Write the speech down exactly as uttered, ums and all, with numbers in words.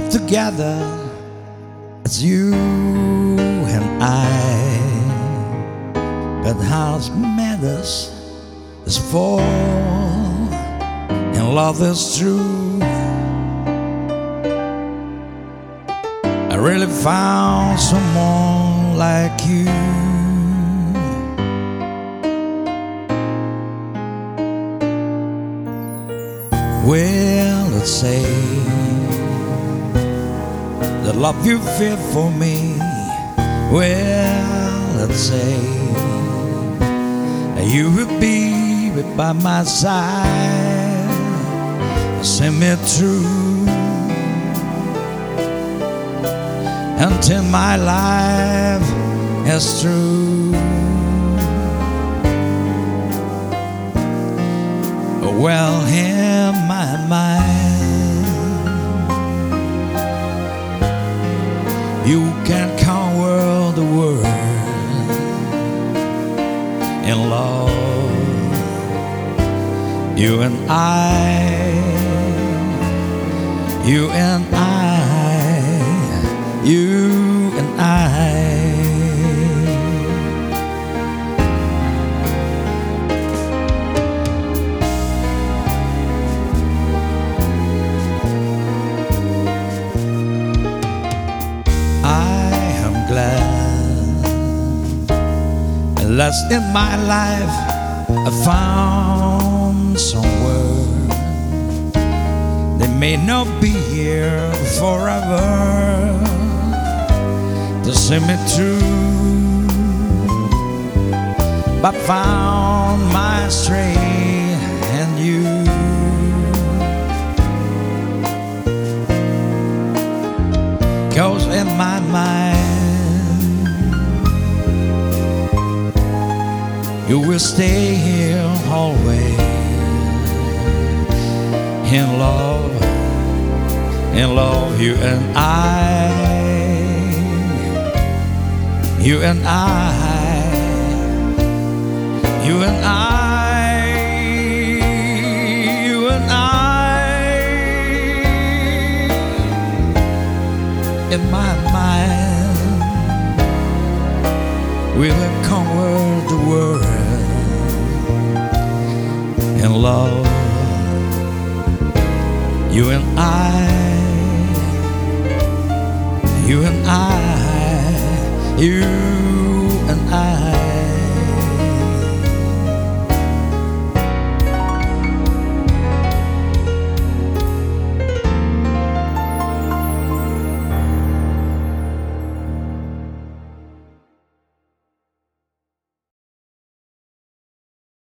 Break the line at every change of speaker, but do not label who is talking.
love together as you and I. But how matters is fall, and love is true. I really found someone like you. Well, let's say the love you feel for me. Well, let's say you will be by my side, see me through until my life is through. Well, in my mind, you can conquer the world in love. You and I, you and I, you and I. I am glad last in my life I found somewhere. They may not be here forever to see me through, but found my strength in you. Cause in my mind you will stay here always, in love, in love, you and I, you and I, you and I, you and I. In my mind we will conquer the world in love, you and I, you and I, you and I.